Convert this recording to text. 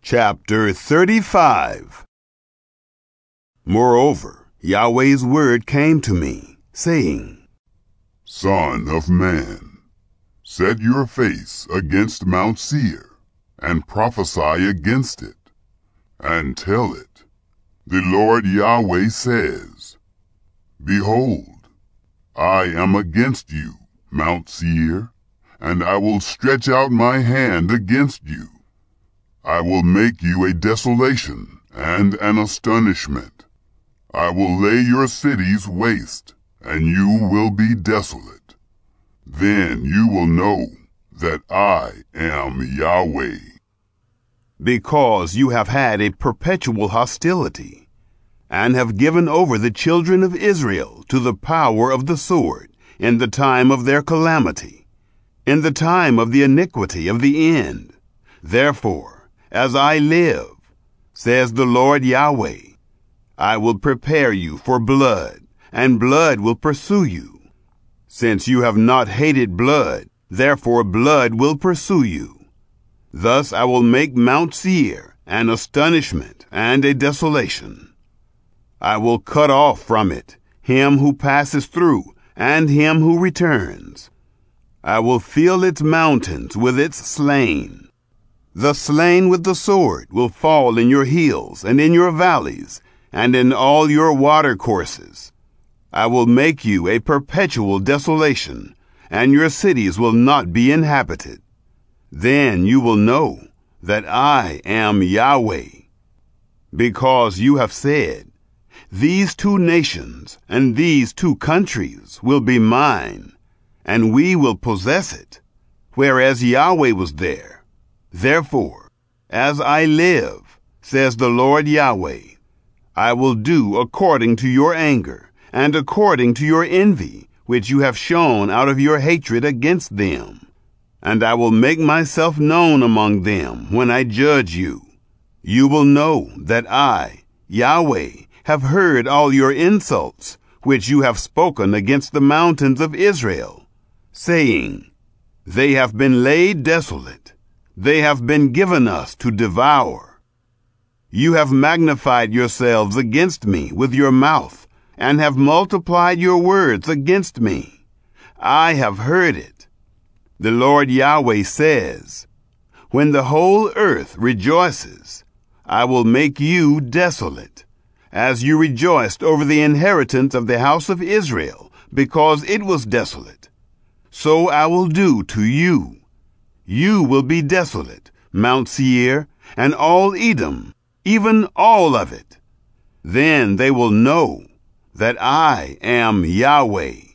Chapter 35. Moreover, Yahweh's word came to me, saying, Son of man, set your face against Mount Seir, and prophesy against it, and tell it, The Lord Yahweh says, Behold, I am against you, Mount Seir, and I will stretch out my hand against you. I will make you a desolation and an astonishment. I will lay your cities waste, and you will be desolate. Then you will know that I am Yahweh. Because you have had a perpetual hostility, and have given over the children of Israel to the power of the sword in the time of their calamity, in the time of the iniquity of the end. Therefore, as I live, says the Lord Yahweh, I will prepare you for blood, and blood will pursue you. Since you have not hated blood, therefore blood will pursue you. Thus I will make Mount Seir an astonishment and a desolation. I will cut off from it him who passes through and him who returns. I will fill its mountains with its slain. The slain with the sword will fall in your hills and in your valleys and in all your watercourses. I will make you a perpetual desolation, and your cities will not be inhabited. Then you will know that I am Yahweh. Because you have said, These two nations and these two countries will be mine, and we will possess it, whereas Yahweh was there. Therefore, as I live, says the Lord Yahweh, I will do according to your anger and according to your envy, which you have shown out of your hatred against them. And I will make myself known among them when I judge you. You will know that I, Yahweh, have heard all your insults, which you have spoken against the mountains of Israel, saying, They have been laid desolate. They have been given us to devour. You have magnified yourselves against me with your mouth, and have multiplied your words against me. I have heard it. The Lord Yahweh says, When the whole earth rejoices, I will make you desolate, as you rejoiced over the inheritance of the house of Israel, because it was desolate. So I will do to you. You will be desolate, Mount Seir, and all Edom, even all of it. Then they will know that I am Yahweh.